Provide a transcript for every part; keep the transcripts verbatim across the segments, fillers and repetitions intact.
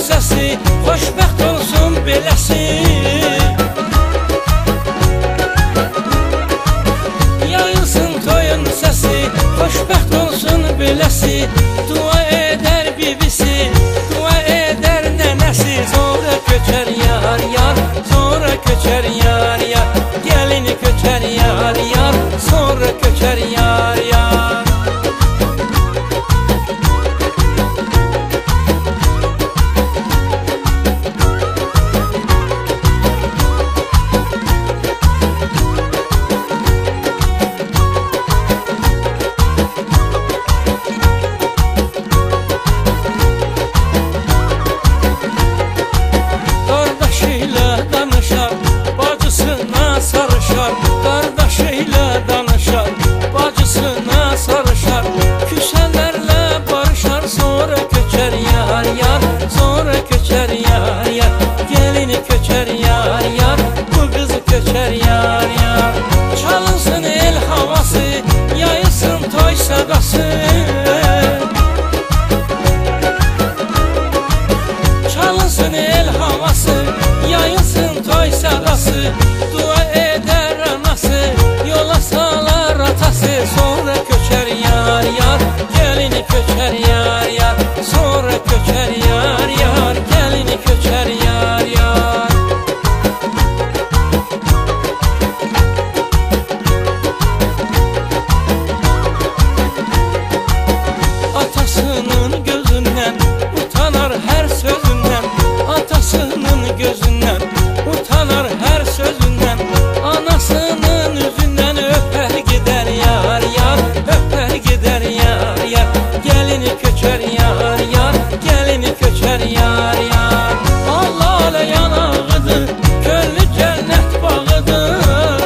səsi, xoşbəxt olsun beləsi. Yayılsın toyun səsi, xoşbəxt olsun beləsi. Dua edər bibisi, dua edər nənəsi. Sonra köçər yar yar, sonra köçər yar yar. Gəlini köçər yar yar, sonra köçər yar yar. Çalınsın el havası, yayılsın toy sadası. Çalınsın el havası, yayılsın toy sadası. Dua eder anası, yola salar atası. Sonra köçər yar yar, gəlini köçər yar yar. Sonra köçər yar yar, gəlini köçər yar yar. Atasının gözündən utanar hər sözündən, atasının gözündən utanar hər sözündən. Anasının üzündən öpər gedər yar yar, öpər gedər yar yar. Gəlini köçər yar yar, gəlini köçər yar yar. Allah ala yanağıdır, könlü cənnət bağıdır.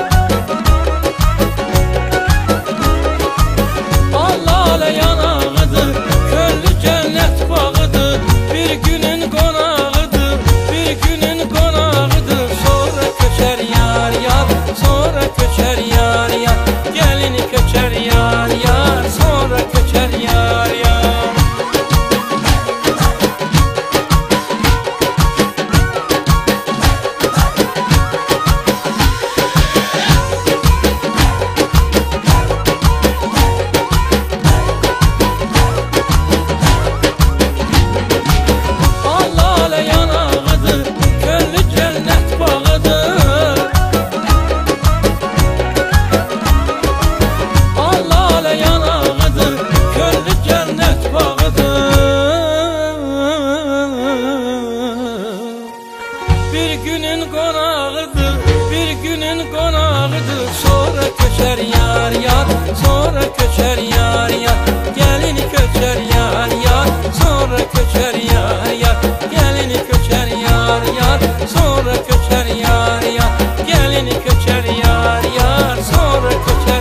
Allah ala yanağıdır, könlü cənnət bağıdır. Bir günün qonağıdır, bir günün qonağıdır. Sonra köçər yar yar, sonra köçər yar yar. Gəlini köçər yar yar, sonra köçər yar yar. Allah ala yanağıdır, könlü cənnət bağıdır. Allah ala yanağıdır, könlü cənnət bağıdır. Bir günün qonağıdır, bir günün qonağıdır. Sonra köçər yar yar, sonra köçər yar yar. Gəlini köçər yar yar, sonra köçər yar yar. Gəlini köçər yar yar, sonra köçər yar yar. Gəlini köçər yar yar, sonra köçər